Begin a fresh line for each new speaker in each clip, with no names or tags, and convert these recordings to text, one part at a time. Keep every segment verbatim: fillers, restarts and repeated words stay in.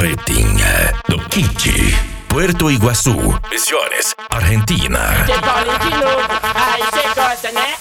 Carretinha do Kit, Puerto Iguaçu, Misiones, Argentina.
Cê cola de novo, aí cê gosta, né?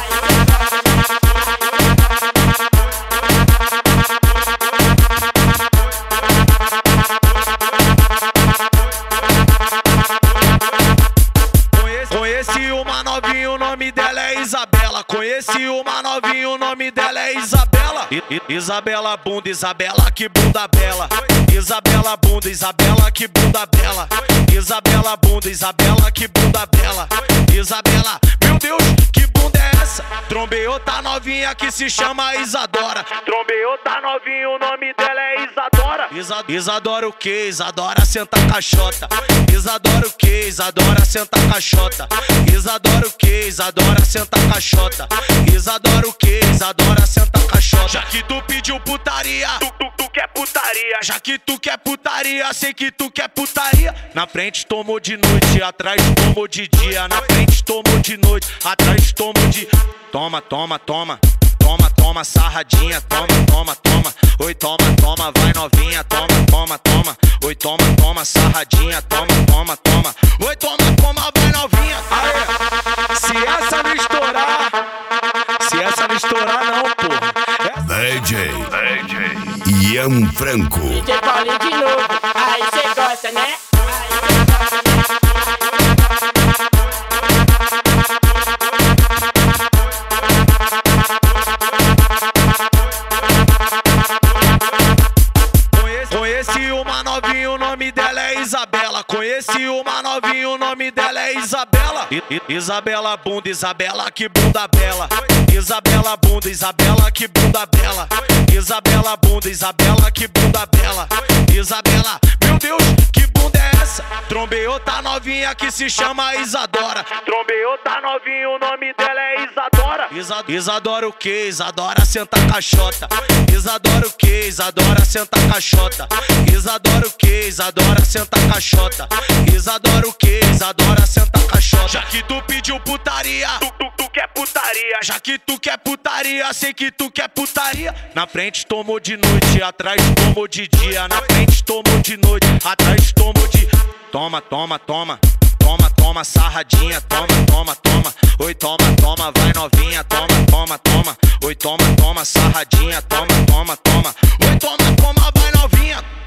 Conheci uma novinha, o nome dela é Isabela. Conheci uma novinha, o nome dela é Isabela. I I Isabela bunda, Isabela que bunda bela. Isabela bunda, Isabela que bunda bela. Isabela bunda, Isabela que bunda bela. Isabela, meu Deus, que bunda é essa? Trombei outra novinha que se chama Isadora. Trombei outra novinha, o nome dela é Isadora. Isa Isadora o que? Isadora senta caixota. Isadora o que? Isadora senta caixota. Isadora o que? Isadora senta caixota. Isadora o que? Isadora senta caixota. Já que tu pediu putaria, tu, tu, tu quer putaria. Já que tu quer putaria, sei que tu quer putaria. Na frente tomou de noite, atrás tomou de dia. Na frente tomou de noite, atrás tomou de... Toma, toma, toma. Toma, toma, sarradinha, toma, toma, toma. Oi, toma, toma, vai novinha, toma, toma, toma. Oi, toma, toma, sarradinha, toma, toma, toma. Oi, toma, toma, vai novinha. Aê, se essa não estourar, se essa não estourar não, porra.
D J, D J Ian Franco.
Cê cola de novo, aí cê gosta, né?
Conheci uma novinha, o nome dela é Isabela. Conheci uma novinha, o nome dela é Isabela. I I Isabela bunda, Isabela que bunda bela. Isabela bunda, Isabela que bunda bela. Isabela bunda, Isabela que bunda bela. Isabela, meu Deus, que bunda é essa? Trombei outra novinha que se chama Isadora. Trombei outra novinha, o nome dela é Isadora. Isa Isadora o que? Isadora senta caixota. Isadora o que? Isadora senta caixota. Isadora o que? Isadora senta caixota. Isadora o que? Isadora senta caixota. Já que tu pediu putaria, tu, tu, tu quer putaria. Já que tu quer putaria, sei que tu quer putaria. Na frente tomou de noite, atrás tomou de dia. Na frente tomou de noite, atrás tomou de... Toma, toma, toma. Toma, toma, sarradinha, toma, toma, toma. Oi, toma, toma, vai novinha, toma, toma, toma. Oi, toma, toma, sarradinha, toma, toma, toma. Oi, toma, toma, vai novinha.